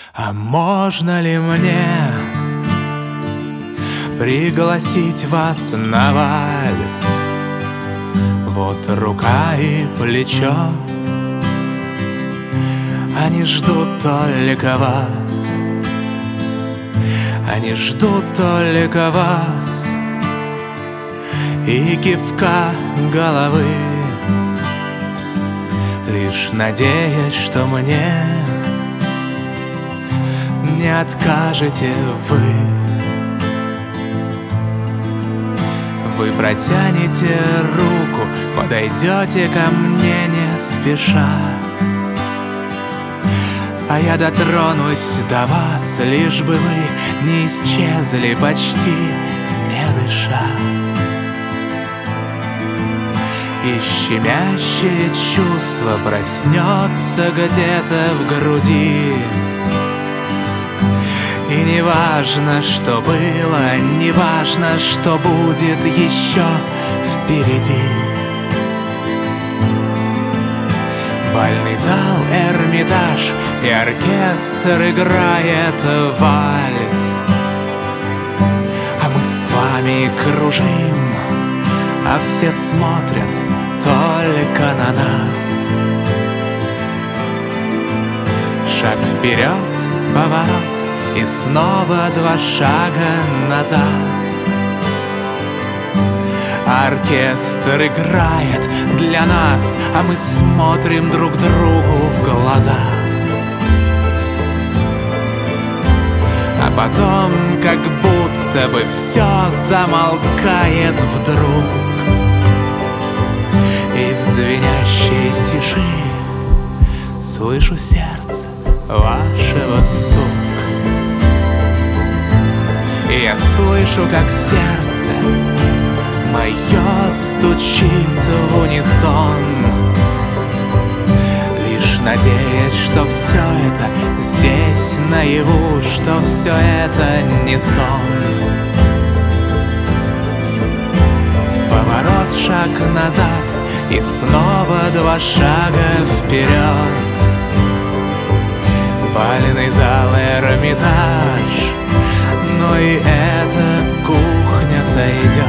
А можно ли мне пригласить вас на вальс? Вот рука и плечо, они ждут только вас. Они ждут только вас и кивка головы, лишь надеясь, что мне не откажете вы. Вы протянете руку, подойдете ко мне не спеша, а я дотронусь до вас, лишь бы вы не исчезли, почти не дыша. И щемящее чувство проснется где-то в груди. И не важно, что было, не важно, что будет еще впереди. Бальный зал Эрмитаж, и оркестр играет вальс, а мы с вами кружим, а все смотрят только на нас. Шаг вперед, поворот, и снова 2 шага назад. Оркестр играет для нас, а мы смотрим друг другу в глаза. А потом, как будто бы все замолкает вдруг, и в звенящей тиши слышу сердце вашего стук. И я слышу, как сердце мое стучит в унисон, лишь надеясь, что все это здесь наяву, что все это не сон. Поворот, шаг назад, и снова 2 шага вперед. Бальный зал Эрмитаж, но и эта кухня сойдет.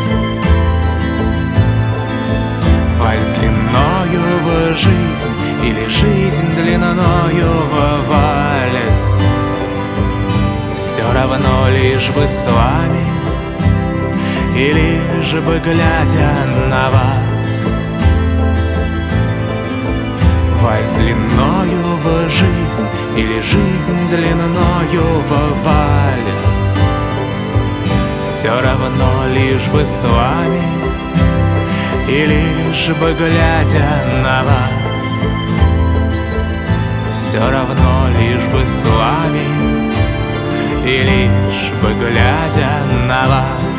Вальс длинною в жизнь или жизнь длинною в вальс, все равно, лишь бы с вами и лишь бы глядя на вас. Вальс длинною в жизнь или жизнь длинною в вальс, все равно, лишь бы с вами и лишь бы глядя на вас. Все равно, лишь бы с вами и лишь бы глядя на вас.